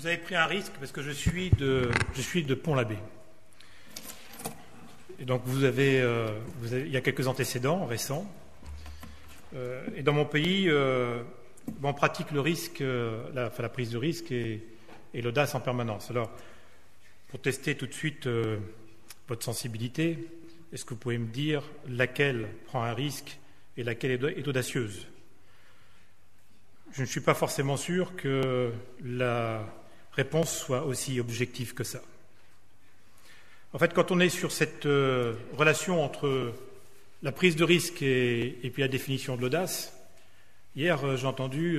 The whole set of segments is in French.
Vous avez pris un risque parce que je suis de Pont-l'Abbé. Et donc il y a quelques antécédents récents. Et dans mon pays, on pratique le risque, la prise de risque et l'audace en permanence. Alors, pour tester tout de suite votre sensibilité, est-ce que vous pouvez me dire laquelle prend un risque et laquelle est audacieuse? Je ne suis pas forcément sûr que la réponse soit aussi objective que ça. En fait, quand on est sur cette relation entre la prise de risque et puis la définition de l'audace, hier j'ai entendu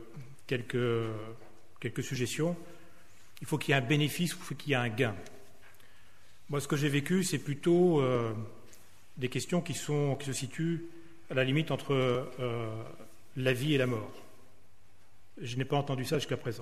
quelques suggestions. Il faut qu'il y ait un bénéfice ou il faut qu'il y ait un gain. Moi, ce que j'ai vécu, c'est plutôt des questions qui se situent à la limite entre la vie et la mort. Je n'ai pas entendu ça jusqu'à présent.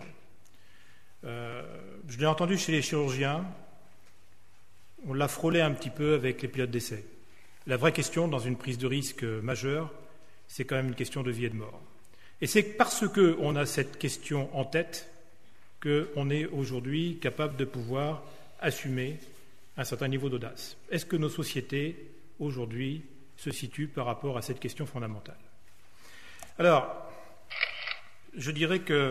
Je l'ai entendu chez les chirurgiens. On l'a frôlé un petit peu avec les pilotes d'essai. La vraie question dans une prise de risque majeure, c'est quand même une question de vie et de mort. Et c'est parce qu'on a cette question en tête qu'on est aujourd'hui capable de pouvoir assumer un certain niveau d'audace. Est-ce que nos sociétés, aujourd'hui, se situent par rapport à cette question fondamentale? Alors, je dirais que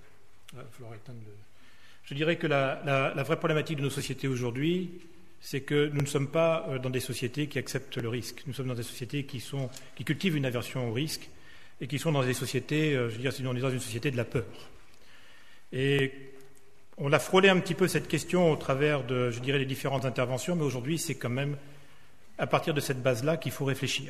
la vraie problématique de nos sociétés aujourd'hui, c'est que nous ne sommes pas dans des sociétés qui acceptent le risque. Nous sommes dans des sociétés qui cultivent une aversion au risque et qui sont dans des sociétés, on est dans une société de la peur. Et on a frôlé un petit peu cette question au travers de, les différentes interventions, mais aujourd'hui, c'est quand même à partir de cette base-là qu'il faut réfléchir.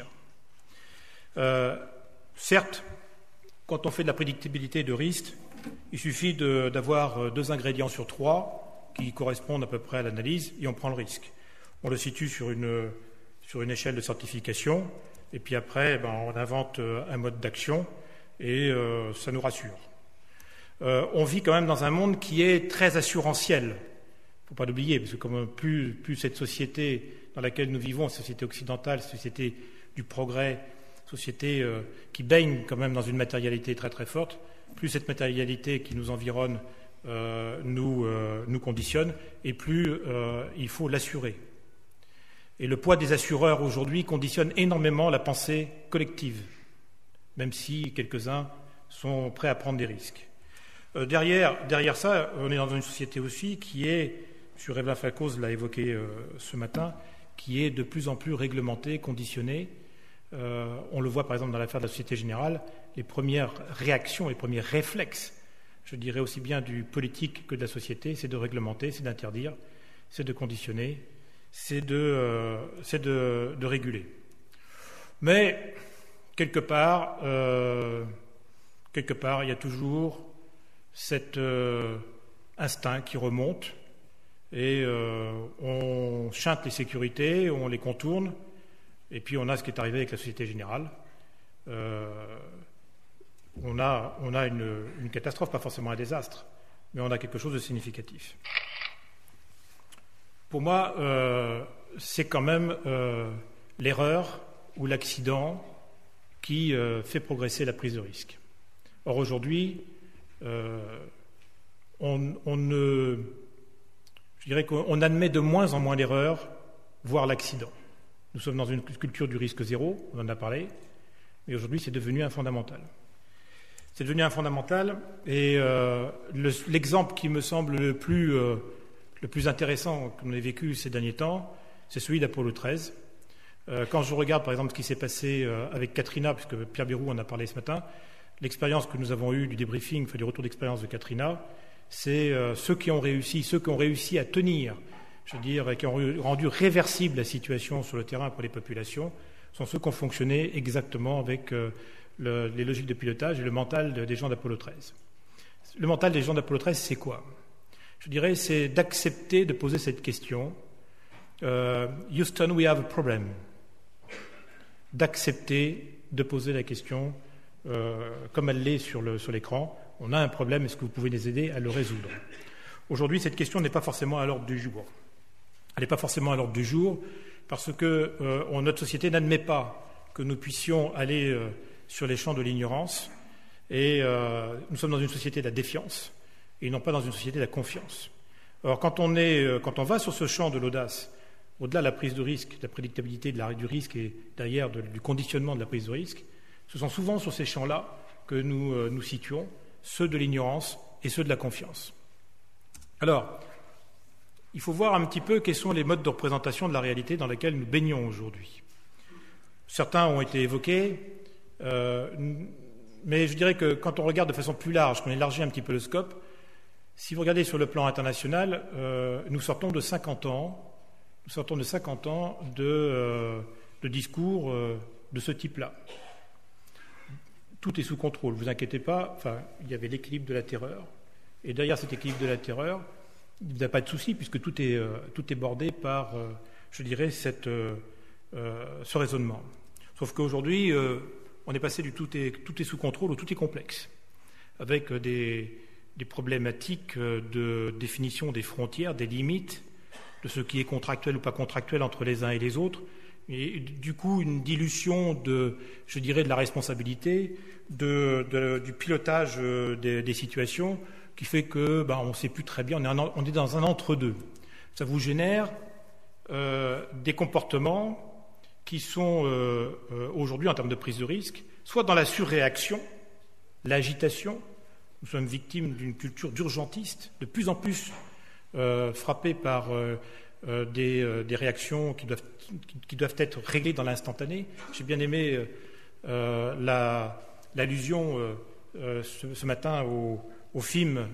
Certes, quand on fait de la prédictibilité de risque, il suffit d'avoir 2 ingrédients sur 3 qui correspondent à peu près à l'analyse et on prend le risque. On le situe sur une échelle de certification et puis après, on invente un mode d'action et ça nous rassure. On vit quand même dans un monde qui est très assurantiel. Il ne faut pas l'oublier, parce que comme plus cette société dans laquelle nous vivons, société occidentale, société du progrès, société qui baigne quand même dans une matérialité très très forte, plus cette matérialité qui nous environne nous conditionne, et plus il faut l'assurer. Et le poids des assureurs aujourd'hui conditionne énormément la pensée collective, même si quelques-uns sont prêts à prendre des risques. Derrière ça, on est dans une société aussi qui est, M. Evelyn Falcoz l'a évoqué ce matin, qui est de plus en plus réglementée, conditionnée. On le voit par exemple dans l'affaire de la Société Générale, les premières réactions, les premiers réflexes, je dirais aussi bien du politique que de la société, c'est de réglementer, c'est d'interdire, c'est de conditionner, c'est de réguler. Mais quelque part, il y a toujours cet instinct qui remonte et on chinte les sécurités, on les contourne, et puis on a ce qui est arrivé avec la Société Générale. On a une catastrophe, pas forcément un désastre, mais on a quelque chose de significatif. Pour moi, c'est quand même l'erreur ou l'accident qui fait progresser la prise de risque. Or aujourd'hui, on admet de moins en moins l'erreur, voire l'accident. Nous sommes dans une culture du risque zéro, on en a parlé, mais aujourd'hui c'est devenu un fondamental. C'est devenu un fondamental et l'exemple qui me semble le plus intéressant qu'on ait vécu ces derniers temps, c'est celui d'Apollo 13. Quand je regarde par exemple ce qui s'est passé avec Katrina, puisque Pierre Bérou en a parlé ce matin, l'expérience que nous avons eue du débriefing, du retour d'expérience de Katrina, c'est ceux qui ont réussi à tenir, et qui ont rendu réversible la situation sur le terrain pour les populations, sont ceux qui ont fonctionné exactement avec les logiques de pilotage et le mental des gens d'Apollo 13. Le mental des gens d'Apollo 13, c'est quoi? Je dirais, c'est d'accepter de poser cette question. Houston, we have a problem. D'accepter de poser la question comme elle l'est sur l'écran. On a un problème, est-ce que vous pouvez nous aider à le résoudre? Aujourd'hui, cette question n'est pas forcément à l'ordre du jour. Elle n'est pas forcément à l'ordre du jour parce que notre société n'admet pas que nous puissions aller sur les champs de l'ignorance et nous sommes dans une société de la défiance et non pas dans une société de la confiance. Alors quand on va sur ce champ de l'audace, au-delà de la prise de risque, de la prédictabilité du risque et derrière du conditionnement de la prise de risque, ce sont souvent sur ces champs-là que nous situons ceux de l'ignorance et ceux de la confiance. Alors, il faut voir un petit peu quels sont les modes de représentation de la réalité dans laquelle nous baignons aujourd'hui. Certains ont été évoqués, mais je dirais que quand on regarde de façon plus large, qu'on élargit un petit peu le scope, si vous regardez sur le plan international, nous sortons de 50 ans de discours de ce type-là. Tout est sous contrôle, ne vous inquiétez pas, enfin, il y avait l'équilibre de la terreur, et derrière cet équilibre de la terreur, il n'y a pas de souci, puisque tout est bordé par, je dirais, ce raisonnement. Sauf qu'aujourd'hui, on est passé du tout est sous contrôle au tout est complexe, avec des problématiques de définition des frontières, des limites, de ce qui est contractuel ou pas contractuel entre les uns et les autres, et du coup une dilution de la responsabilité, du pilotage des situations, qui fait que on ne sait plus très bien, on est dans un entre-deux. Ça vous génère des comportements qui sont aujourd'hui, en termes de prise de risque, soit dans la surréaction, l'agitation. Nous sommes victimes d'une culture d'urgentiste, de plus en plus frappée par des réactions qui doivent être réglées dans l'instantané. J'ai bien aimé l'allusion ce matin au film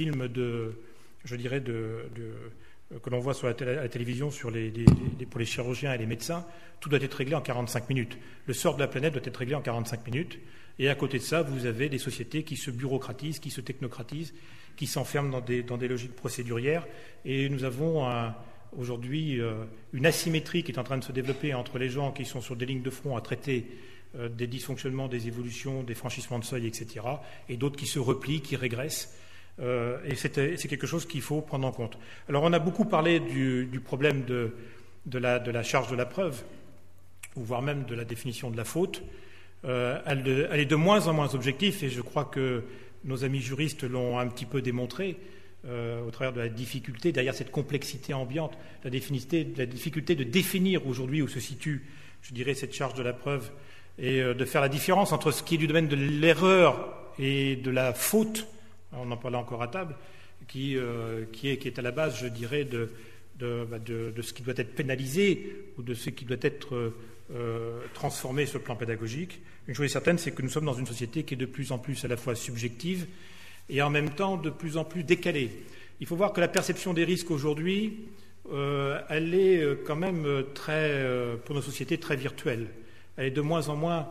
que l'on voit sur la télévision pour les chirurgiens et les médecins. Tout doit être réglé en 45 minutes. Le sort de la planète doit être réglé en 45 minutes. Et à côté de ça, vous avez des sociétés qui se bureaucratisent, qui se technocratisent, qui s'enferment dans des logiques procédurières. Et nous avons aujourd'hui une asymétrie qui est en train de se développer entre les gens qui sont sur des lignes de front à traiter des dysfonctionnements, des évolutions, des franchissements de seuil, etc., et d'autres qui se replient, qui régressent. Et c'est quelque chose qu'il faut prendre en compte. Alors on a beaucoup parlé du problème de la charge de la preuve, ou voire même de la définition de la faute. Elle est de moins en moins objective, et je crois que nos amis juristes l'ont un petit peu démontré au travers de la difficulté, derrière cette complexité ambiante, la difficulté de définir aujourd'hui où se situe, je dirais, cette charge de la preuve, et de faire la différence entre ce qui est du domaine de l'erreur et de la faute. On en parlait encore à table, qui est à la base, je dirais, de ce qui doit être pénalisé ou de ce qui doit être transformé sur le plan pédagogique. Une chose est certaine, c'est que nous sommes dans une société qui est de plus en plus à la fois subjective et en même temps de plus en plus décalée. Il faut voir que la perception des risques aujourd'hui, elle est quand même pour nos sociétés très virtuelle. Elle est de moins en moins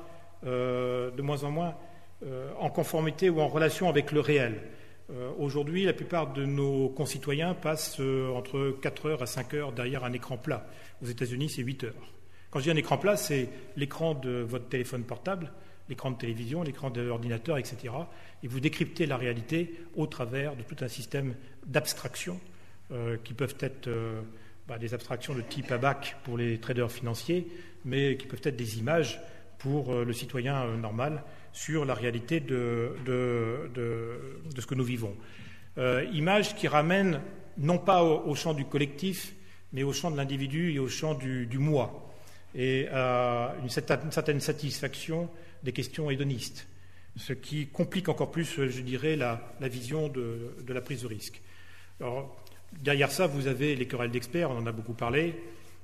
en conformité ou en relation avec le réel. Aujourd'hui, la plupart de nos concitoyens passent entre 4 heures à 5 heures derrière un écran plat. Aux États-Unis, c'est 8 heures. Quand je dis un écran plat, c'est l'écran de votre téléphone portable, l'écran de télévision, l'écran de l'ordinateur, etc. Et vous décryptez la réalité au travers de tout un système d'abstractions qui peuvent être des abstractions de type ABAC pour les traders financiers, mais qui peuvent être des images pour le citoyen normal sur la réalité de ce que nous vivons. Images qui ramènent non pas au champ du collectif, mais au champ de l'individu et au champ du moi, et à une certaine satisfaction des questions hédonistes, ce qui complique encore plus, je dirais, la vision de la prise de risque. Alors, derrière ça, vous avez les querelles d'experts, on en a beaucoup parlé.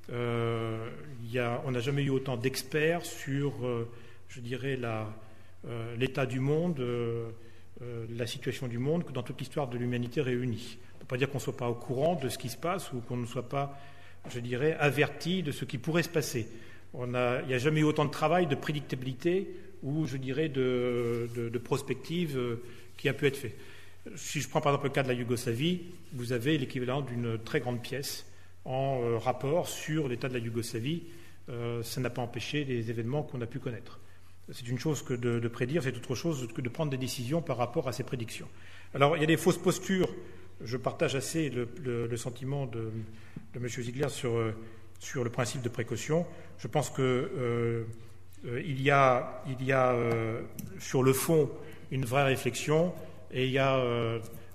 On n'a jamais eu autant d'experts sur, je dirais, l'état du monde, la situation du monde, que dans toute l'histoire de l'humanité réunie. On ne peut pas dire qu'on ne soit pas au courant de ce qui se passe ou qu'on ne soit pas, je dirais, averti de ce qui pourrait se passer. Il n'y a jamais eu autant de travail, de prédictabilité ou, je dirais, de prospective qui a pu être fait. Si je prends par exemple le cas de la Yougoslavie, vous avez l'équivalent d'une très grande pièce en rapport sur l'état de la Yougoslavie. Ça n'a pas empêché les événements qu'on a pu connaître. C'est une chose que de prédire, c'est autre chose que de prendre des décisions par rapport à ces prédictions. Alors, il y a des fausses postures. Je partage assez le sentiment de M. Ziegler sur le principe de précaution. Je pense que il y a sur le fond une vraie réflexion et il y a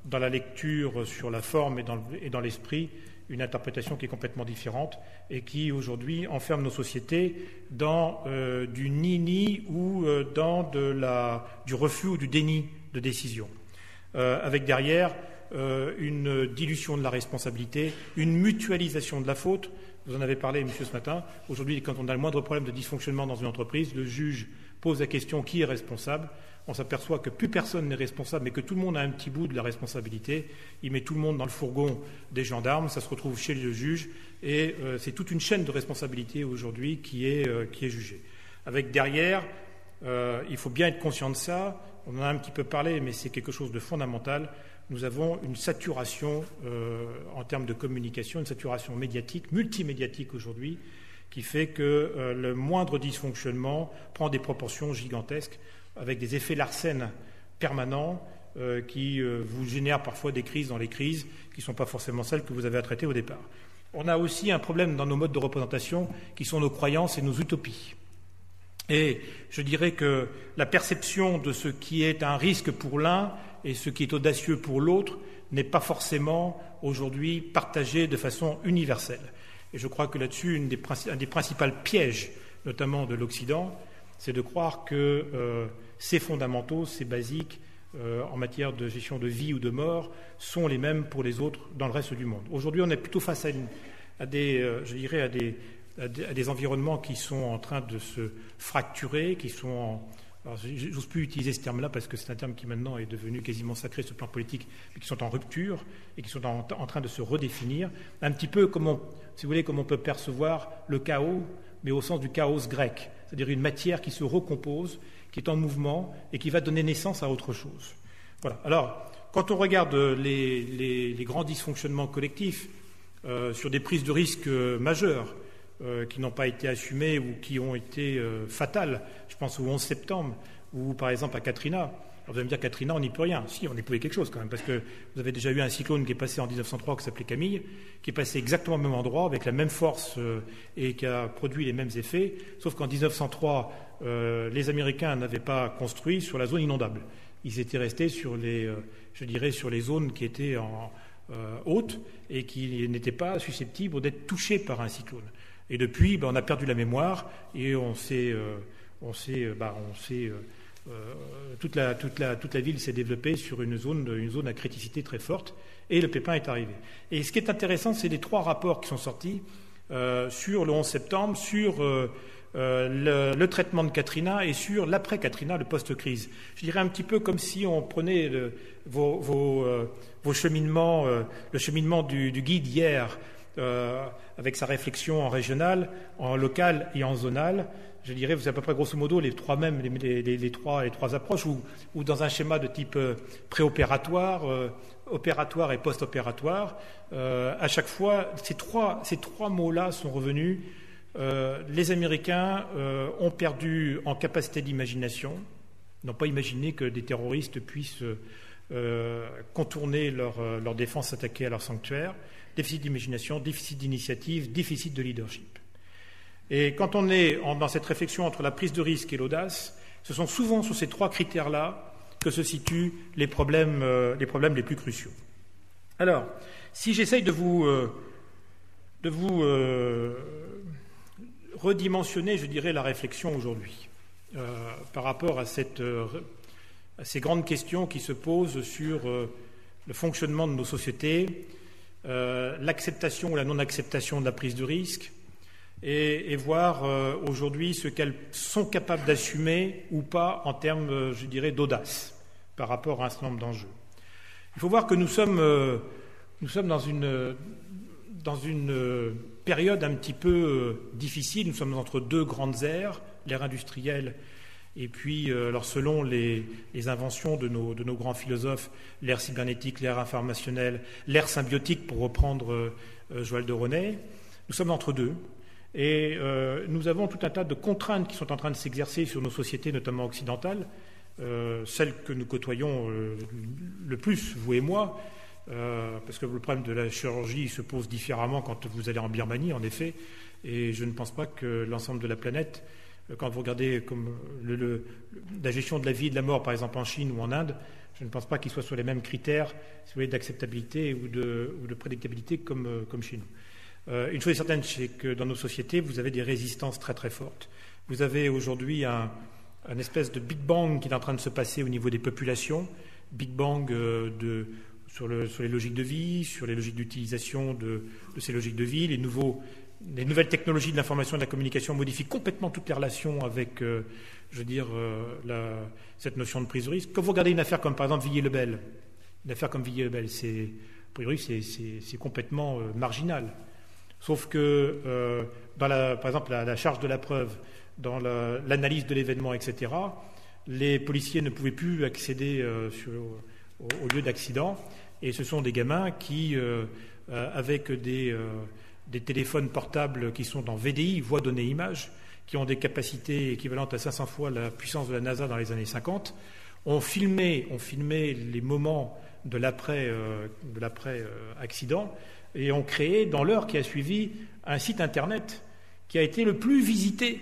dans la lecture sur la forme et dans l'esprit une interprétation qui est complètement différente et qui aujourd'hui enferme nos sociétés dans du ni-ni ou dans du refus ou du déni de décision, avec derrière une dilution de la responsabilité, une mutualisation de la faute. Vous en avez parlé, monsieur, ce matin. Aujourd'hui, quand on a le moindre problème de dysfonctionnement dans une entreprise, le juge pose la question qui est responsable. On s'aperçoit que plus personne n'est responsable, mais que tout le monde a un petit bout de la responsabilité. Il met tout le monde dans le fourgon des gendarmes, ça se retrouve chez le juge, et c'est toute une chaîne de responsabilité aujourd'hui qui est jugée. Avec derrière, il faut bien être conscient de ça, on en a un petit peu parlé, mais c'est quelque chose de fondamental. Nous avons une saturation en termes de communication, une saturation médiatique, multimédiatique aujourd'hui, qui fait que le moindre dysfonctionnement prend des proportions gigantesques, avec des effets Larsen permanents qui vous génèrent parfois des crises dans les crises qui ne sont pas forcément celles que vous avez à traiter au départ. On a aussi un problème dans nos modes de représentation qui sont nos croyances et nos utopies. Et je dirais que la perception de ce qui est un risque pour l'un et ce qui est audacieux pour l'autre n'est pas forcément aujourd'hui partagée de façon universelle. Et je crois que là-dessus, un des principaux pièges, notamment de l'Occident, c'est de croire que ces fondamentaux, ces basiques en matière de gestion de vie ou de mort sont les mêmes pour les autres dans le reste du monde. Aujourd'hui, on est plutôt face à des environnements qui sont en train de se fracturer, qui sont alors, j'ose plus utiliser ce terme-là parce que c'est un terme qui maintenant est devenu quasiment sacré sur le plan politique, mais qui sont en rupture et qui sont en train de se redéfinir, un petit peu comme si vous voulez, comme on peut percevoir le chaos, mais au sens du chaos grec, c'est-à-dire une matière qui se recompose, qui est en mouvement et qui va donner naissance à autre chose. Voilà. Alors, quand on regarde les grands dysfonctionnements collectifs sur des prises de risques majeures qui n'ont pas été assumées ou qui ont été fatales, je pense au 11 septembre ou par exemple à Katrina. Alors vous allez me dire, Katrina, on n'y peut rien. Si, on y pouvait quelque chose quand même, parce que vous avez déjà eu un cyclone qui est passé en 1903 qui s'appelait Camille, qui est passé exactement au même endroit, avec la même force et qui a produit les mêmes effets, sauf qu'en 1903, les Américains n'avaient pas construit sur la zone inondable. Ils étaient restés sur sur les zones qui étaient hautes et qui n'étaient pas susceptibles d'être touchées par un cyclone. Et depuis, on a perdu la mémoire et toute la ville s'est développée sur une zone à criticité très forte et le pépin est arrivé. Et ce qui est intéressant, c'est les 3 rapports qui sont sortis sur le 11 septembre, sur le traitement de Katrina et sur l'après-Katrina, le post-crise. Je dirais un petit peu comme si on prenait vos cheminements, le cheminement du guide hier, avec sa réflexion en régional, en local et en zonal. Je dirais, vous avez à peu près grosso modo les trois approches, ou dans un schéma de type préopératoire, opératoire et post-opératoire. À chaque fois, ces trois mots-là sont revenus. Les Américains ont perdu en capacité d'imagination, n'ont pas imaginé que des terroristes puissent contourner leur défense, s'attaquer à leur sanctuaire. Déficit d'imagination, déficit d'initiative, déficit de leadership. Et quand on est dans cette réflexion entre la prise de risque et l'audace, ce sont souvent sur ces 3 critères-là que se situent les problèmes les plus cruciaux. Alors, si j'essaye de vous redimensionner, je dirais, la réflexion aujourd'hui par rapport à ces grandes questions qui se posent sur le fonctionnement de nos sociétés, l'acceptation ou la non-acceptation de la prise de risque, et voir aujourd'hui ce qu'elles sont capables d'assumer ou pas en termes, je dirais, d'audace par rapport à un certain nombre d'enjeux. Il faut voir que nous sommes dans une période un petit peu difficile. Nous sommes entre 2 grandes ères, l'ère industrielle et puis, selon les inventions de nos grands philosophes, l'ère cybernétique, l'ère informationnelle, l'ère symbiotique, pour reprendre Joël de René, nous sommes entre 2. Et nous avons tout un tas de contraintes qui sont en train de s'exercer sur nos sociétés, notamment occidentales, celles que nous côtoyons le plus, vous et moi, parce que le problème de la chirurgie se pose différemment quand vous allez en Birmanie, en effet, et je ne pense pas que l'ensemble de la planète, quand vous regardez comme la gestion de la vie et de la mort, par exemple en Chine ou en Inde, je ne pense pas qu'ils soient sur les mêmes critères, si vous voulez, d'acceptabilité ou de prédictabilité comme chez nous. Une chose est certaine, c'est que dans nos sociétés, vous avez des résistances très très fortes. Vous avez aujourd'hui un espèce de Big Bang qui est en train de se passer au niveau des populations, Big Bang sur les logiques de vie, sur les logiques d'utilisation de ces logiques de vie. Les nouvelles technologies de l'information et de la communication modifient complètement toutes les relations avec, cette notion de prise de risque. Quand vous regardez une affaire comme par exemple Villiers-le-Bel, c'est complètement marginal. Sauf que par exemple la charge de la preuve, dans l'analyse de l'événement, etc., les policiers ne pouvaient plus accéder au lieu d'accident, et ce sont des gamins qui, avec des téléphones portables qui sont en VDI, voix donnée image, qui ont des capacités équivalentes à 500 fois la puissance de la NASA dans les années 50, ont filmé les moments de l'après-accident et ont créé, dans l'heure qui a suivi, un site Internet qui a été le plus visité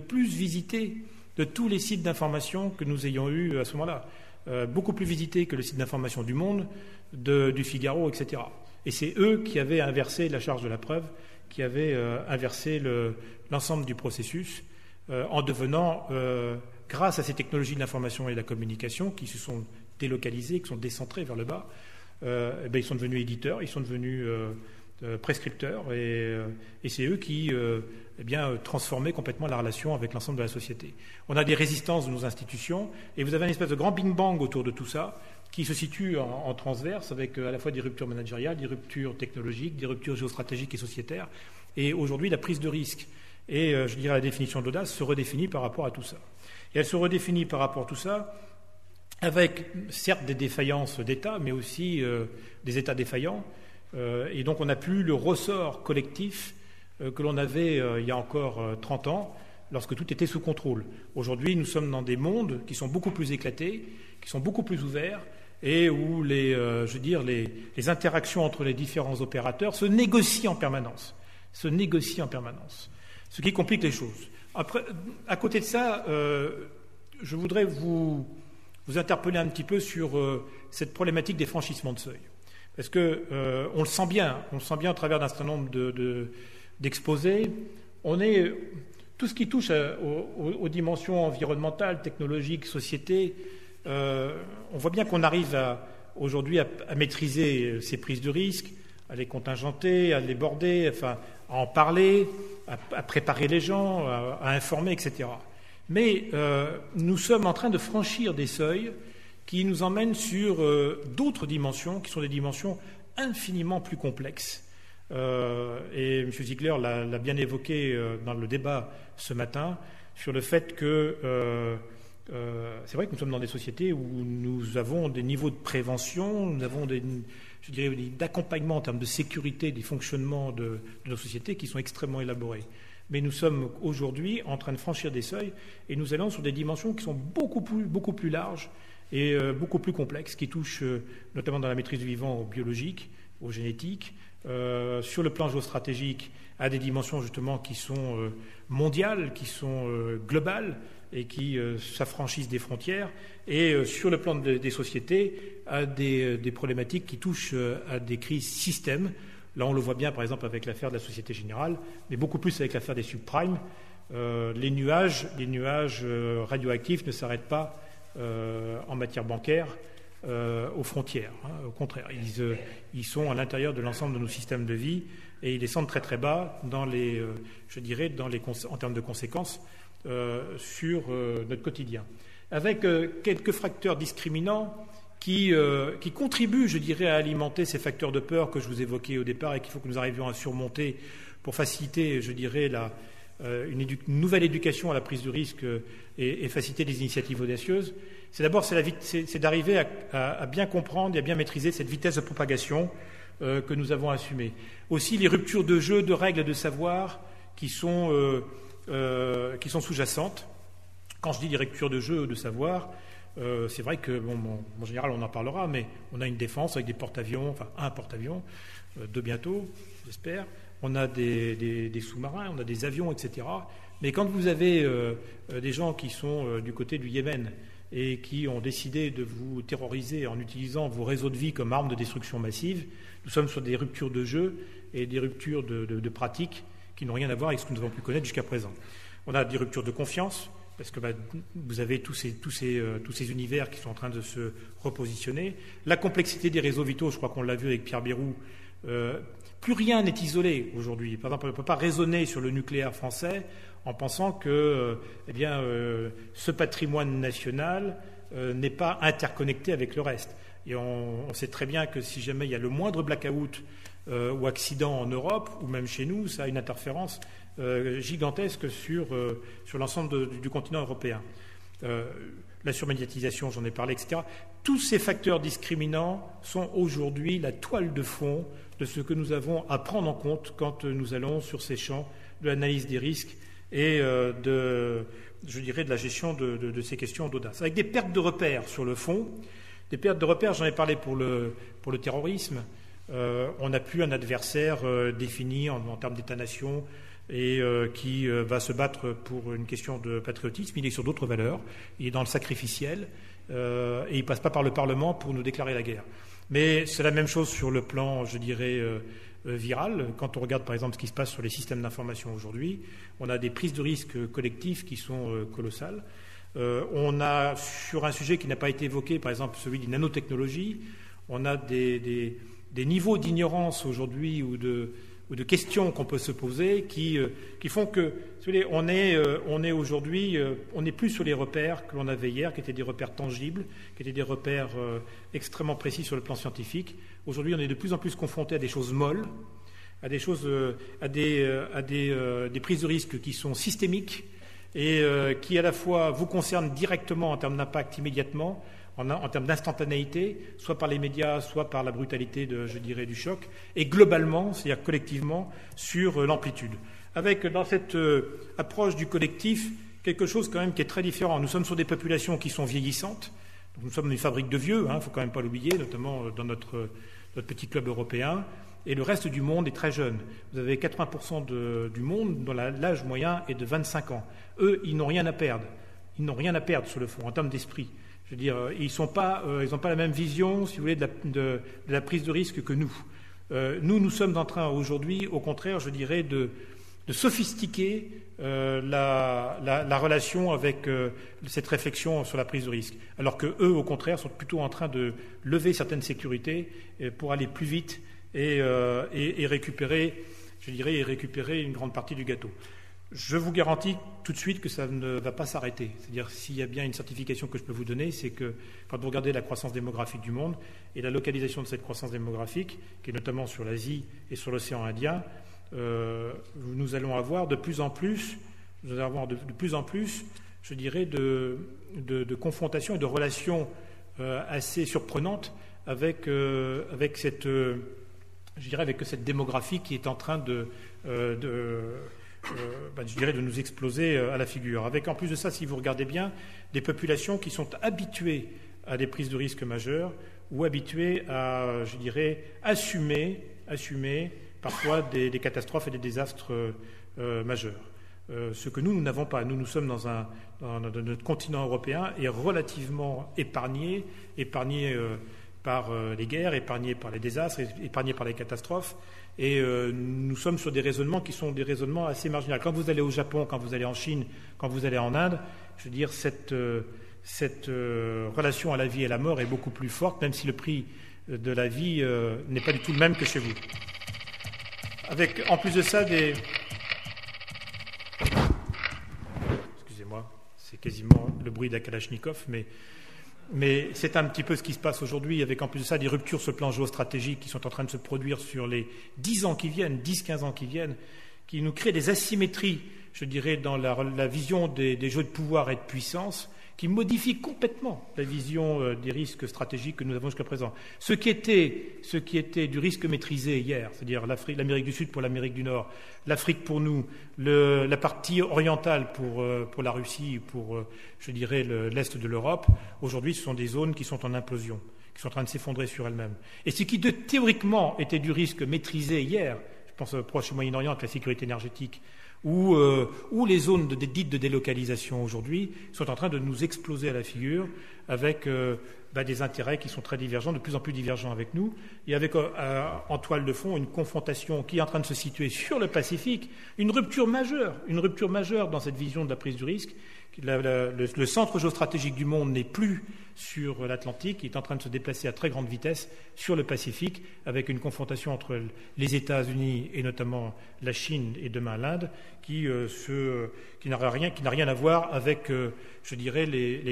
de tous les sites d'information que nous ayons eus à ce moment-là. Beaucoup plus visité que le site d'information du Monde, du Figaro, etc. Et c'est eux qui avaient inversé la charge de la preuve, qui avaient inversé l'ensemble du processus, en devenant, grâce à ces technologies de l'information et de la communication qui se sont délocalisées, qui sont décentrées vers le bas, ils sont devenus éditeurs, ils sont devenus prescripteurs, et c'est eux qui transformaient complètement la relation avec l'ensemble de la société. On a des résistances de nos institutions, et vous avez une espèce de grand Big Bang autour de tout ça, qui se situe en transverse, avec à la fois des ruptures managériales, des ruptures technologiques, des ruptures géostratégiques et sociétaires, et aujourd'hui la prise de risque. Et je dirais la définition de l'audace se redéfinit par rapport à tout ça. Et elle se redéfinit par rapport à tout ça avec certes des défaillances d'État, mais aussi des États défaillants. Et donc on n'a plus le ressort collectif que l'on avait il y a encore 30 ans, lorsque tout était sous contrôle. Aujourd'hui, nous sommes dans des mondes qui sont beaucoup plus éclatés, qui sont beaucoup plus ouverts, et où les interactions entre les différents opérateurs se négocient en permanence. Ce qui complique les choses. Après, à côté de ça, je voudrais vous interpeller un petit peu sur cette problématique des franchissements de seuil. Parce que on le sent bien au travers d'un certain nombre d'exposés. Tout ce qui touche aux dimensions environnementales, technologiques, société, on voit bien qu'on arrive aujourd'hui à maîtriser ces prises de risques, à les contingenter, à les border, enfin, à en parler, à préparer les gens, à informer, etc. Mais nous sommes en train de franchir des seuils qui nous emmènent sur d'autres dimensions, qui sont des dimensions infiniment plus complexes. Et M. Ziegler l'a bien évoqué dans le débat ce matin, sur le fait que c'est vrai que nous sommes dans des sociétés où nous avons des niveaux de prévention, nous avons d'accompagnement en termes de sécurité des fonctionnements de nos sociétés qui sont extrêmement élaborés. Mais nous sommes aujourd'hui en train de franchir des seuils et nous allons sur des dimensions qui sont beaucoup plus larges et beaucoup plus complexes, qui touchent notamment dans la maîtrise du vivant au biologique, au génétique, sur le plan géostratégique à des dimensions justement qui sont mondiales, qui sont globales et qui s'affranchissent des frontières, et sur le plan des sociétés à des problématiques qui touchent à des crises systèmes. Là, on le voit bien, par exemple, avec l'affaire de la Société Générale, mais beaucoup plus avec l'affaire des subprimes. Les nuages radioactifs ne s'arrêtent pas en matière bancaire aux frontières. Au contraire, ils sont à l'intérieur de l'ensemble de nos systèmes de vie et ils descendent très très bas en termes de conséquences sur notre quotidien. Avec quelques facteurs discriminants qui contribuent, je dirais, à alimenter ces facteurs de peur que je vous évoquais au départ et qu'il faut que nous arrivions à surmonter pour faciliter, je dirais, une nouvelle éducation à la prise de risque et faciliter des initiatives audacieuses. C'est d'arriver à bien comprendre et à bien maîtriser cette vitesse de propagation que nous avons assumée. Aussi les ruptures de jeu, de règles, de savoir qui sont sous-jacentes. Quand je dis des ruptures de jeu, de savoir, c'est vrai que, en général, on en parlera, mais on a une défense avec des porte-avions, enfin un porte-avions, deux bientôt, j'espère. On a des sous-marins, on a des avions, etc. Mais quand vous avez des gens qui sont du côté du Yémen et qui ont décidé de vous terroriser en utilisant vos réseaux de vie comme arme de destruction massive. Nous sommes sur des ruptures de jeu et des ruptures de pratiques qui n'ont rien à voir avec ce que nous avons pu connaître jusqu'à présent. On a des ruptures de confiance, parce que vous avez tous ces univers qui sont en train de se repositionner. La complexité des réseaux vitaux, je crois qu'on l'a vu avec Pierre Bérou, plus rien n'est isolé aujourd'hui. Par exemple, on ne peut pas raisonner sur le nucléaire français en pensant que ce patrimoine national n'est pas interconnecté avec le reste. Et on sait très bien que si jamais il y a le moindre blackout ou accident en Europe, ou même chez nous, ça a une interférence gigantesque sur l'ensemble du continent européen. La surmédiatisation, j'en ai parlé, etc. Tous ces facteurs discriminants sont aujourd'hui la toile de fond de ce que nous avons à prendre en compte quand nous allons sur ces champs de l'analyse des risques et de la gestion de ces questions d'audace. Avec des pertes de repères sur le fond, des pertes de repères, j'en ai parlé pour le terrorisme. On n'a plus un adversaire défini en termes d'État-nation et qui va se battre pour une question de patriotisme. Il est sur d'autres valeurs, il est dans le sacrificiel et il ne passe pas par le Parlement pour nous déclarer la guerre. Mais c'est la même chose sur le plan, je dirais, viral. Quand on regarde par exemple ce qui se passe sur les systèmes d'information aujourd'hui, on a des prises de risques collectives qui sont colossales. On a, sur un sujet qui n'a pas été évoqué, par exemple celui des nanotechnologies, on a des niveaux d'ignorance aujourd'hui ou de questions qu'on peut se poser qui font que, si vous voulez, on est aujourd'hui, on n'est plus sur les repères que l'on avait hier, qui étaient des repères tangibles, qui étaient des repères extrêmement précis sur le plan scientifique. Aujourd'hui, on est de plus en plus confronté à des choses molles, à des choses, à des prises de risques qui sont systémiques et qui à la fois vous concernent directement en termes d'impact immédiatement, en termes d'instantanéité, soit par les médias, soit par la brutalité, du choc, et globalement, c'est-à-dire collectivement, sur l'amplitude. Avec, dans cette approche du collectif, quelque chose quand même qui est très différent. Nous sommes sur des populations qui sont vieillissantes. Donc nous sommes une fabrique de vieux, il ne faut quand même pas l'oublier, notamment dans notre petit club européen. Et le reste du monde est très jeune. Vous avez 80% du monde dont l'âge moyen est de 25 ans. Eux, ils n'ont rien à perdre. Ils n'ont rien à perdre sur le fond, en termes d'esprit. Je veux dire, ils n'ont pas la même vision, si vous voulez, de la prise de risque que nous. Nous sommes en train aujourd'hui, au contraire, je dirais, de sophistiquer la relation avec cette réflexion sur la prise de risque. Alors que eux, au contraire, sont plutôt en train de lever certaines sécurités pour aller plus vite et récupérer une grande partie du gâteau. Je vous garantis tout de suite que ça ne va pas s'arrêter. C'est-à-dire, s'il y a bien une certification que je peux vous donner, c'est que quand vous regardez la croissance démographique du monde et la localisation de cette croissance démographique, qui est notamment sur l'Asie et sur l'océan Indien, nous allons avoir de plus en plus, je dirais, de confrontations et de relations assez surprenantes avec cette démographie qui est en train de nous exploser à la figure. Avec en plus de ça, si vous regardez bien, des populations qui sont habituées à des prises de risques majeures ou habituées à, assumer parfois des catastrophes et des désastres majeurs. Ce que nous n'avons pas. Nous sommes dans notre continent européen est relativement épargné par les guerres, épargné par les désastres, épargné par les catastrophes. Et nous sommes sur des raisonnements qui sont des raisonnements assez marginaux. Quand vous allez au Japon, quand vous allez en Chine, quand vous allez en Inde, je veux dire, cette relation à la vie et à la mort est beaucoup plus forte, même si le prix de la vie n'est pas du tout le même que chez vous. Avec, en plus de ça, Excusez-moi, c'est quasiment le bruit de la Kalachnikov, mais c'est un petit peu ce qui se passe aujourd'hui, avec en plus de ça des ruptures sur le plan géostratégique qui sont en train de se produire sur les 10 ans qui viennent, 10-15 ans qui viennent, qui nous créent des asymétries, je dirais, dans la vision des jeux de pouvoir et de puissance, qui modifient complètement la vision des risques stratégiques que nous avons jusqu'à présent. Ce qui était du risque maîtrisé hier, c'est-à-dire l'Amérique du Sud pour l'Amérique du Nord, l'Afrique pour nous, la partie orientale pour la Russie, pour, l'Est de l'Europe, aujourd'hui, ce sont des zones qui sont en implosion, qui sont en train de s'effondrer sur elles-mêmes. Et ce qui, théoriquement, était du risque maîtrisé hier, je pense au Proche et Moyen-Orient avec la sécurité énergétique, où les zones dites de délocalisation aujourd'hui sont en train de nous exploser à la figure avec des intérêts qui sont très divergents, de plus en plus divergents avec nous, et avec en toile de fond une confrontation qui est en train de se situer sur le Pacifique, une rupture majeure dans cette vision de la prise du risque. Le centre géostratégique du monde n'est plus sur l'Atlantique, il est en train de se déplacer à très grande vitesse sur le Pacifique, avec une confrontation entre les États-Unis et notamment la Chine et demain l'Inde, qui n'a rien à voir avec, je dirais,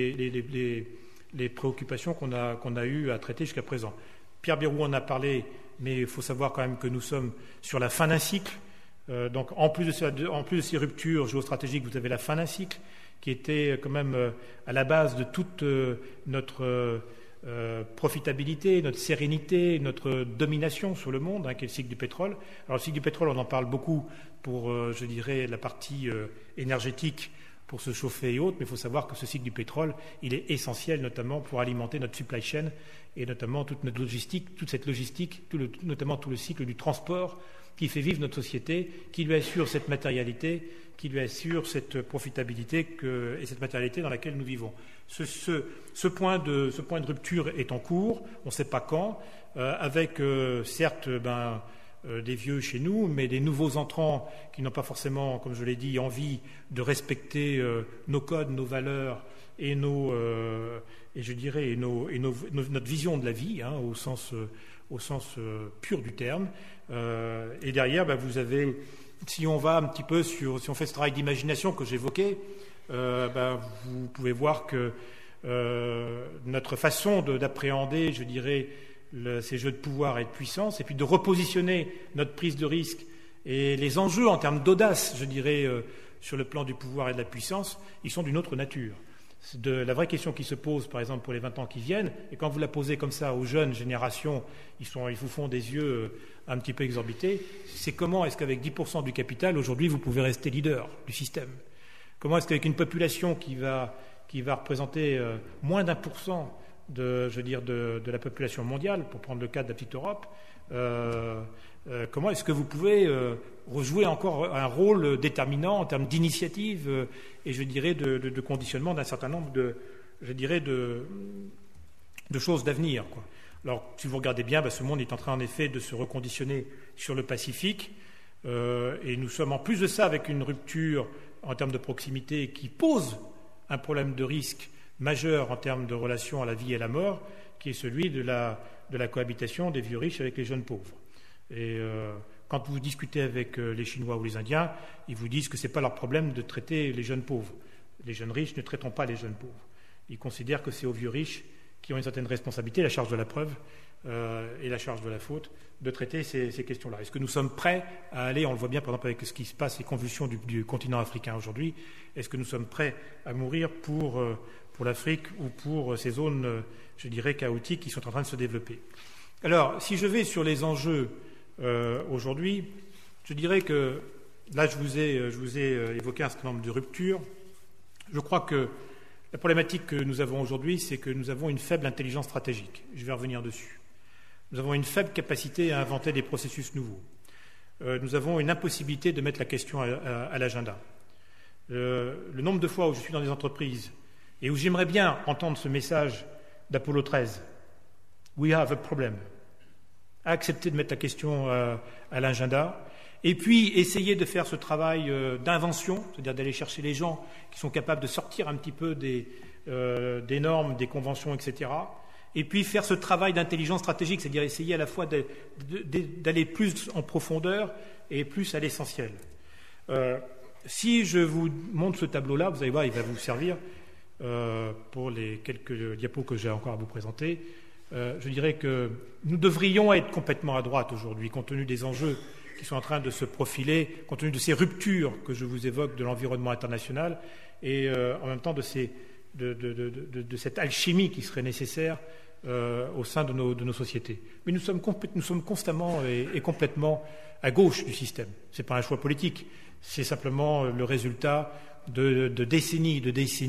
les préoccupations qu'on a eues à traiter jusqu'à présent. Pierre Bérou en a parlé, mais il faut savoir quand même que nous sommes sur la fin d'un cycle. Donc, en plus de ces ruptures géostratégiques, vous avez la fin d'un cycle qui était quand même à la base de toute notre profitabilité, notre sérénité, notre domination sur le monde, qui est le cycle du pétrole. Alors, le cycle du pétrole, on en parle beaucoup pour, je dirais, la partie énergétique, pour se chauffer et autres, mais il faut savoir que ce cycle du pétrole, il est essentiel notamment pour alimenter notre supply chain et notamment toute notre logistique, toute cette logistique, notamment tout le cycle du transport qui fait vivre notre société, qui lui assure cette matérialité, qui lui assure cette profitabilité et cette matérialité dans laquelle nous vivons. Ce point de rupture est en cours, on ne sait pas quand, avec certes des vieux chez nous, mais des nouveaux entrants qui n'ont pas forcément, comme je l'ai dit, envie de respecter nos codes, nos valeurs et notre vision de la vie, au sens pur du terme. Et derrière, vous avez, si on va un petit peu si on fait ce travail d'imagination que j'évoquais, vous pouvez voir que notre façon d'appréhender, je dirais, ces jeux de pouvoir et de puissance, et puis de repositionner notre prise de risque et les enjeux en termes d'audace, je dirais, sur le plan du pouvoir et de la puissance, ils sont d'une autre nature. La vraie question qui se pose, par exemple, pour les 20 ans qui viennent, et quand vous la posez comme ça aux jeunes générations, ils vous font des yeux un petit peu exorbités, c'est comment est-ce qu'avec 10% du capital, aujourd'hui, vous pouvez rester leader du système? Comment est-ce qu'avec une population qui va représenter moins d'1% de la population mondiale, pour prendre le cas de la petite Europe, comment est-ce que vous pouvez rejouer encore un rôle déterminant en termes d'initiative et je dirais de conditionnement d'un certain nombre de choses d'avenir, quoi. Alors, si vous regardez bien, ce monde est en train en effet de se reconditionner sur le Pacifique, et nous sommes en plus de ça avec une rupture en termes de proximité qui pose un problème de risque majeur en termes de relation à la vie et à la mort, qui est celui de la cohabitation des vieux riches avec les jeunes pauvres. Et quand vous discutez avec les Chinois ou les Indiens, ils vous disent que ce n'est pas leur problème de traiter les jeunes pauvres. Les jeunes riches ne traitent pas les jeunes pauvres. Ils considèrent que c'est aux vieux riches qui ont une certaine responsabilité, la charge de la preuve et la charge de la faute, de traiter ces questions-là. Est-ce que nous sommes prêts à aller, on le voit bien par exemple avec ce qui se passe, les convulsions du continent africain aujourd'hui, est-ce que nous sommes prêts à mourir pour l'Afrique ou pour ces zones, je dirais, chaotiques qui sont en train de se développer? Alors, si je vais sur les enjeux aujourd'hui, je dirais que là, je vous ai évoqué un certain nombre de ruptures. Je crois que la problématique que nous avons aujourd'hui, c'est que nous avons une faible intelligence stratégique. Je vais revenir dessus. Nous avons une faible capacité à inventer des processus nouveaux. Nous avons une impossibilité de mettre la question à l'agenda. Le nombre de fois où je suis dans des entreprises et où j'aimerais bien entendre ce message d'Apollo 13, « We have a problem », accepter de mettre la question à l'agenda, et puis essayer de faire ce travail d'invention, c'est-à-dire d'aller chercher les gens qui sont capables de sortir un petit peu des normes, des conventions, etc., et puis faire ce travail d'intelligence stratégique, c'est-à-dire essayer à la fois d'aller plus en profondeur et plus à l'essentiel. Si je vous montre ce tableau-là, vous allez voir, il va vous servir pour les quelques diapos que j'ai encore à vous présenter. Je dirais que nous devrions être complètement à droite aujourd'hui, compte tenu des enjeux qui sont en train de se profiler, compte tenu de ces ruptures que je vous évoque de l'environnement international et en même temps de cette alchimie qui serait nécessaire au sein de nos sociétés. Mais nous sommes constamment et complètement à gauche du système. Ce n'est pas un choix politique, c'est simplement le résultat de décennies,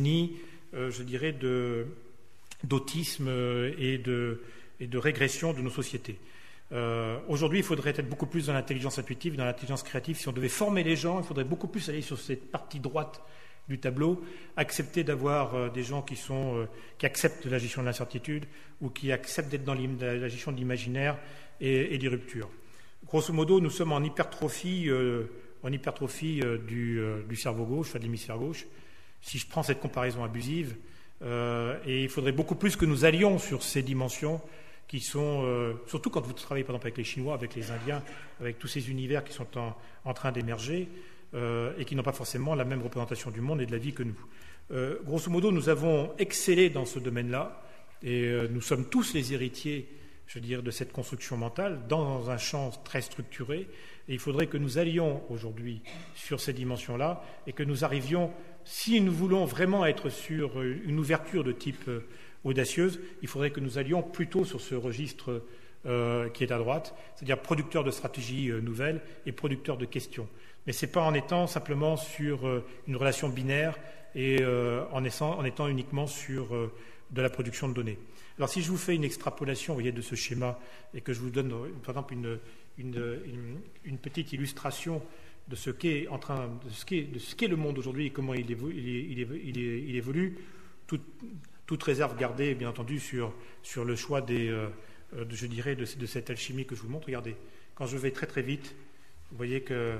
je dirais, d'autisme et de régression de nos sociétés. Aujourd'hui, il faudrait être beaucoup plus dans l'intelligence intuitive, dans l'intelligence créative. Si on devait former les gens, il faudrait beaucoup plus aller sur cette partie droite du tableau, accepter d'avoir des gens qui acceptent la gestion de l'incertitude ou qui acceptent d'être dans la gestion de l'imaginaire et des ruptures. Grosso modo, nous sommes en hypertrophie du cerveau gauche, de l'hémisphère gauche. Si je prends cette comparaison abusive, et il faudrait beaucoup plus que nous allions sur ces dimensions qui sont, surtout quand vous travaillez par exemple avec les Chinois, avec les Indiens, avec tous ces univers qui sont en train d'émerger et qui n'ont pas forcément la même représentation du monde et de la vie que nous. Grosso modo, nous avons excellé dans ce domaine-là et nous sommes tous les héritiers, je veux dire, de cette construction mentale dans un champ très structuré. Et il faudrait que nous allions aujourd'hui sur ces dimensions-là et que nous arrivions, si nous voulons vraiment être sur une ouverture de type audacieuse, il faudrait que nous allions plutôt sur ce registre qui est à droite, c'est-à-dire producteur de stratégies nouvelles et producteur de questions. Mais ce n'est pas en étant simplement sur une relation binaire et en étant uniquement sur de la production de données. Alors si je vous fais une extrapolation, vous voyez, de ce schéma et que je vous donne par exemple une petite illustration de ce qu'est le monde aujourd'hui et comment il évolue, toute réserve gardée bien entendu sur le choix de cette alchimie que je vous montre. Regardez, quand je vais très très vite, vous voyez que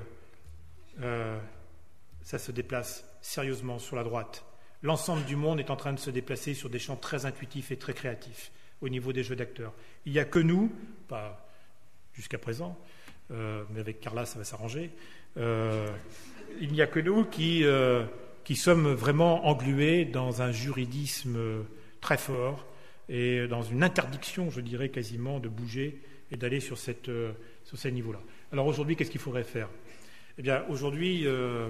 ça se déplace sérieusement sur la droite. L'ensemble du monde est en train de se déplacer sur des champs très intuitifs et très créatifs au niveau des jeux d'acteurs. Il n'y a que nous, pas jusqu'à présent, mais avec Carla ça va s'arranger, il n'y a que nous qui sommes vraiment englués dans un juridisme très fort et dans une interdiction, je dirais quasiment, de bouger et d'aller sur ces niveaux-là. Alors aujourd'hui, qu'est-ce qu'il faudrait faire ? Eh bien, aujourd'hui,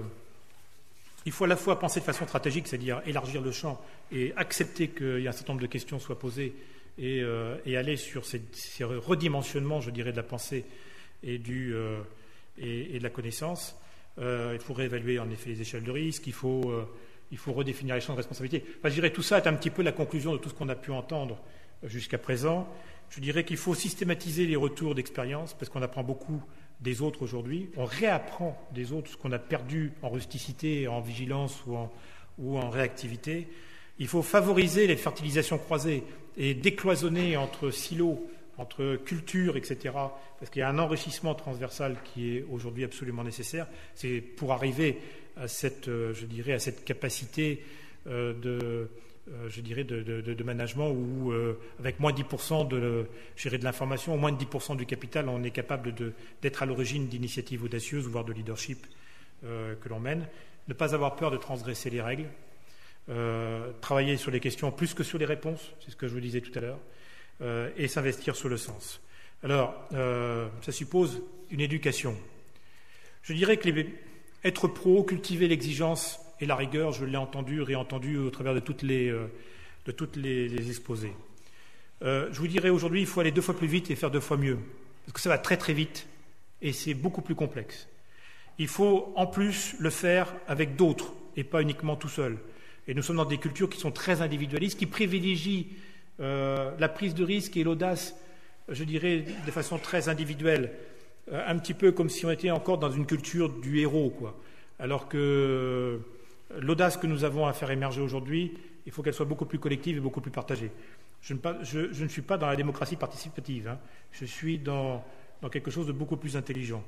il faut à la fois penser de façon stratégique, c'est-à-dire élargir le champ et accepter qu'il y ait un certain nombre de questions soient posées et aller sur ces redimensionnements, je dirais, de la pensée et de la connaissance. Il faut réévaluer en effet les échelles de risque, il faut redéfinir les champs de responsabilité. Enfin, je dirais tout ça est un petit peu la conclusion de tout ce qu'on a pu entendre jusqu'à présent. Je dirais qu'il faut systématiser les retours d'expérience parce qu'on apprend beaucoup des autres aujourd'hui. On réapprend des autres ce qu'on a perdu en rusticité, en vigilance ou en réactivité. Il faut favoriser les fertilisations croisées et décloisonner entre silos, entre cultures, etc., parce qu'il y a un enrichissement transversal qui est aujourd'hui absolument nécessaire. C'est pour arriver à cette capacité de management où, avec moins de 10% de l'information, moins de 10% du capital, on est capable d'être à l'origine d'initiatives audacieuses, voire de leadership que l'on mène. Ne pas avoir peur de transgresser les règles. Travailler sur les questions plus que sur les réponses, c'est ce que je vous disais tout à l'heure, et s'investir sur le sens. Alors, ça suppose une éducation. Je dirais que être pro, cultiver l'exigence et la rigueur, je l'ai entendu, réentendu au travers de toutes les exposés. Je vous dirais aujourd'hui, il faut aller 2 fois plus vite et faire 2 fois mieux, parce que ça va très très vite et c'est beaucoup plus complexe. Il faut en plus le faire avec d'autres et pas uniquement tout seul. Et nous sommes dans des cultures qui sont très individualistes, qui privilégient la prise de risque et l'audace, je dirais, de façon très individuelle, un petit peu comme si on était encore dans une culture du héros, quoi. Alors que l'audace que nous avons à faire émerger aujourd'hui, il faut qu'elle soit beaucoup plus collective et beaucoup plus partagée. Je ne suis pas dans la démocratie participative, hein. Je suis dans quelque chose de beaucoup plus intelligent.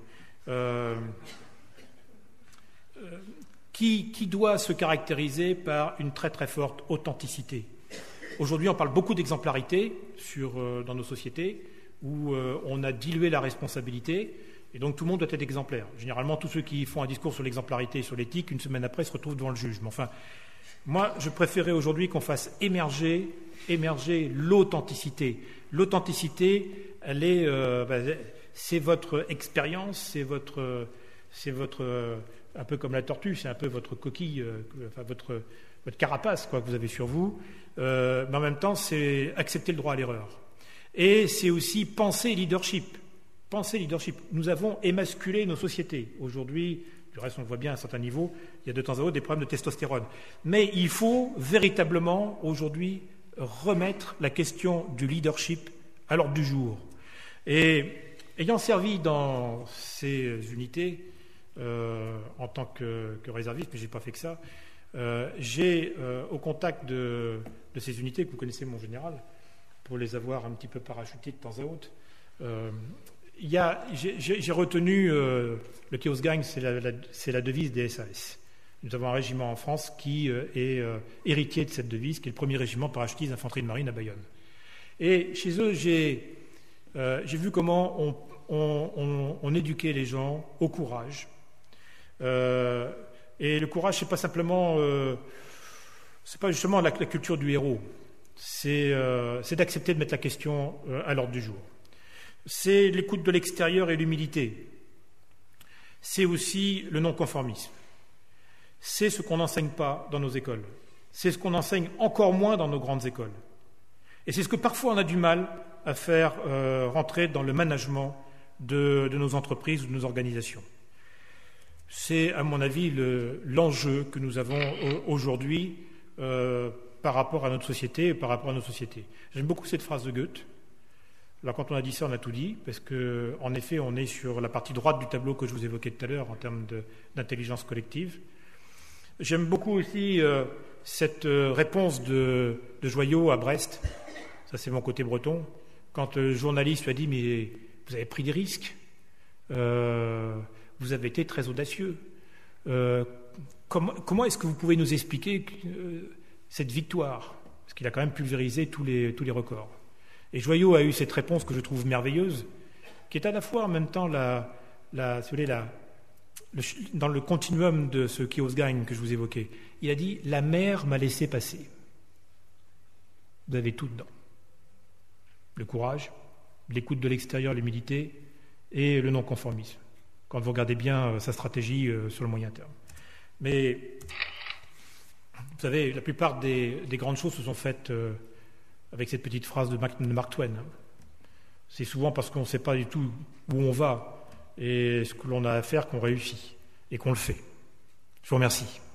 Qui doit se caractériser par une très très forte authenticité. Aujourd'hui, on parle beaucoup d'exemplarité dans nos sociétés où on a dilué la responsabilité et donc tout le monde doit être exemplaire. Généralement, tous ceux qui font un discours sur l'exemplarité et sur l'éthique, une semaine après, se retrouvent devant le juge. Mais enfin, moi, je préférais aujourd'hui qu'on fasse émerger l'authenticité. L'authenticité, elle est, c'est votre expérience, c'est votre un peu comme la tortue, c'est un peu votre coquille, votre carapace quoi, que vous avez sur vous, mais en même temps, c'est accepter le droit à l'erreur. Et c'est aussi penser leadership. Nous avons émasculé nos sociétés. Aujourd'hui, du reste, on le voit bien à un certain niveau, il y a de temps à autre des problèmes de testostérone. Mais il faut véritablement, aujourd'hui, remettre la question du leadership à l'ordre du jour. Et ayant servi dans ces unités en tant que réserviste, mais je n'ai pas fait que ça, j'ai au contact de ces unités, que vous connaissez mon général, pour les avoir un petit peu parachutés de temps à autre, j'ai retenu le Chaos Gang, c'est la devise des SAS. Nous avons un régiment en France qui est héritier de cette devise, qui est le premier régiment parachutiste d'infanterie de marine à Bayonne. Et chez eux, j'ai vu comment on éduquait les gens au courage. Et le courage, c'est pas simplement, c'est pas justement la culture du héros. C'est d'accepter de mettre la question à l'ordre du jour. C'est l'écoute de l'extérieur et l'humilité. C'est aussi le non-conformisme. C'est ce qu'on n'enseigne pas dans nos écoles. C'est ce qu'on enseigne encore moins dans nos grandes écoles. Et c'est ce que parfois on a du mal à faire rentrer dans le management de nos entreprises ou de nos organisations. C'est, à mon avis, l'enjeu que nous avons aujourd'hui par rapport à notre société. J'aime beaucoup cette phrase de Goethe. Alors, quand on a dit ça, on a tout dit, parce qu'en effet, on est sur la partie droite du tableau que je vous évoquais tout à l'heure en termes d'intelligence collective. J'aime beaucoup aussi cette réponse de Joyaux à Brest. Ça, c'est mon côté breton. Quand le journaliste lui a dit « Mais vous avez pris des risques, vous avez été très audacieux. Comment est-ce que vous pouvez nous expliquer cette victoire ?» Parce qu'il a quand même pulvérisé tous les records. Et Joyaux a eu cette réponse que je trouve merveilleuse, qui est à la fois en même temps dans le continuum de ce Chaos Gang que je vous évoquais. Il a dit « La mer m'a laissé passer ». Vous avez tout dedans. Le courage, l'écoute de l'extérieur, l'humilité et le non-conformisme. Quand vous regardez bien sa stratégie sur le moyen terme. Mais, vous savez, la plupart des grandes choses se sont faites avec cette petite phrase de Mark Twain. C'est souvent parce qu'on ne sait pas du tout où on va et ce que l'on a à faire qu'on réussit et qu'on le fait. Je vous remercie.